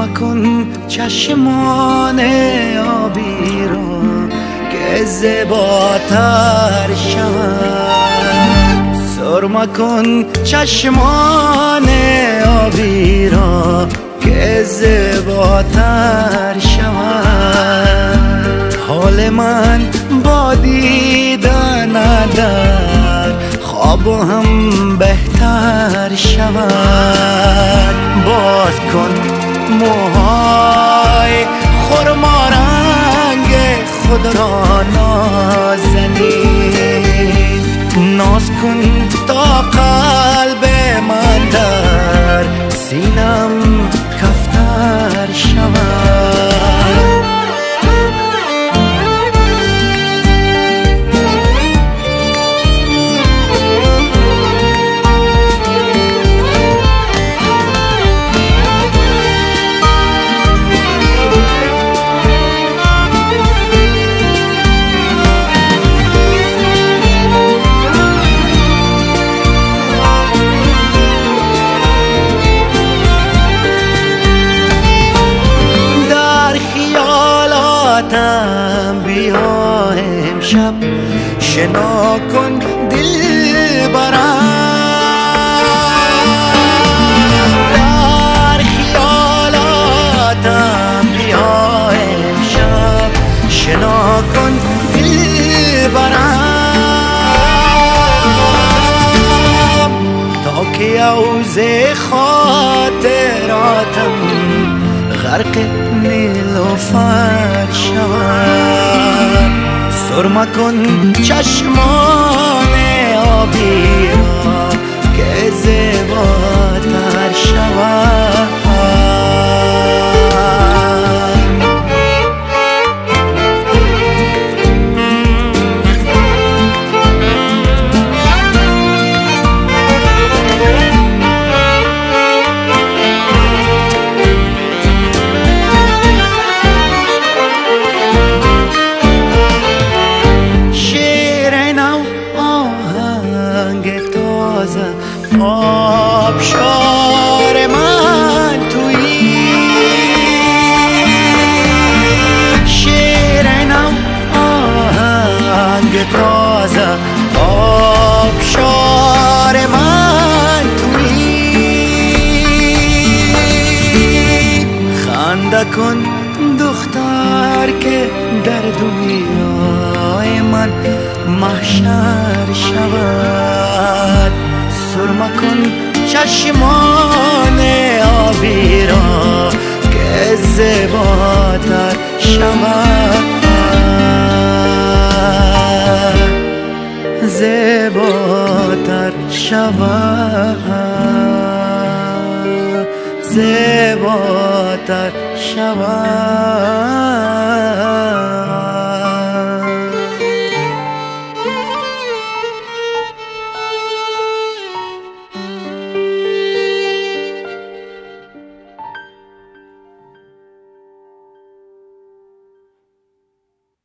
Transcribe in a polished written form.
مکن چشمان آبی را که زیباتر شود. سر مکن چشمان آبی را که زیباتر شود. حال من با دیدن در خواب هم بهتر شود. باز کن موهای خرما رنگ خود را نازنین. ناز کن تا قلب من در سینم کفتر شود. بیا امشب شنا کن دل برم. در خیالاتم بیا امشب شنا کن دل برم. تا که عوض خاطراتم غرق نیلوفر شود. سر مکن چشمان آبی را که زیباتر شود. آبشار من تویی، شعر نو آهنگ تازه. آبشار من تویی. خنده کن دختر که در دنیای من محشر شود. سر مکن چشمان آبی را که زیباتر شود. زیباتر شود. زیباتر شود.